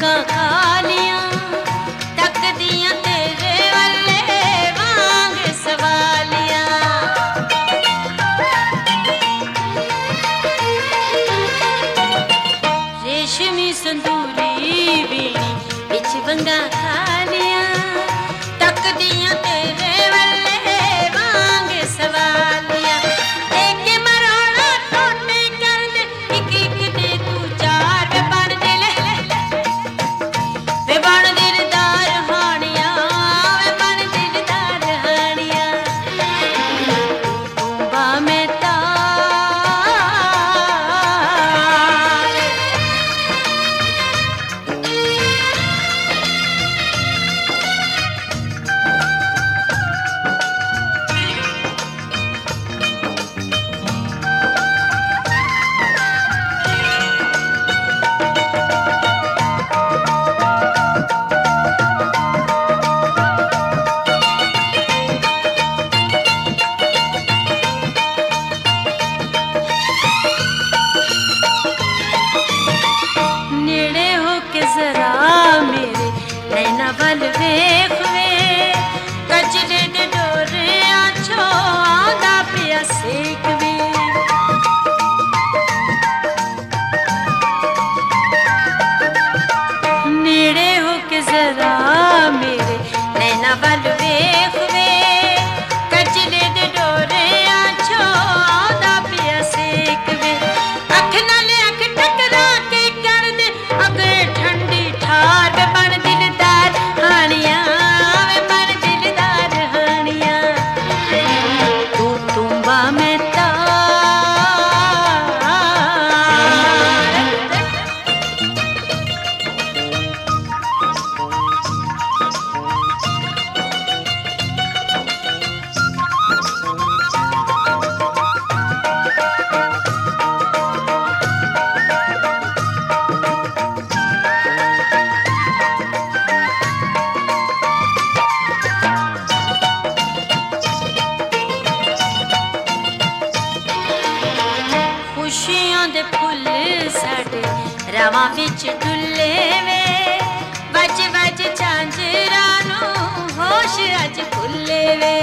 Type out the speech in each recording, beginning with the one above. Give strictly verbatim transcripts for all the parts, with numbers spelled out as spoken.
वंगा खालियां तकदियां तेरे वल्ले वांग सवालियां। रेशमी संदूरी बीनी बिच वंगा खालियां तकदियां तेरे वल्ले वांग सवालियां। एक मरोड़ा टोटे कर दे इक इक दे तू चार वे बन दिल वे बन दिलदार हानियां वे बन दिलदार हानियां। तूंबा में वल वेख वे कजले दे डोरे आछो आंदा पिया सेक वे। नेड़े हो के जरा मेरे नैना वल वेख वे कजले दे डोरे आछो आंदा पिया सेक वे। अख नाल अख टकरा के कर दे अगे ठंडी ठार वे बन दिलदार हानियां वे बन दिलदार हानियां। तू तूंबा में तार खुशियां दे फुल साडे रावां विच डुल्ले वे वज वज झांजरा नू होश अज खुले वे।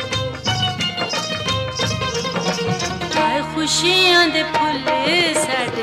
हाय खुशियां दे फुल साडे